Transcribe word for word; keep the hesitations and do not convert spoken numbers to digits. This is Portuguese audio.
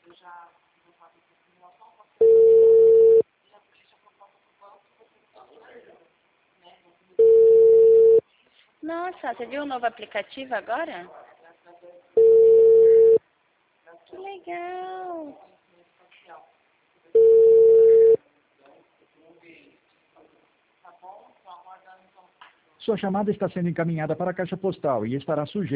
Nossa, você viu o novo aplicativo agora? Que legal! Sua chamada está sendo encaminhada para a caixa postal e estará sujeita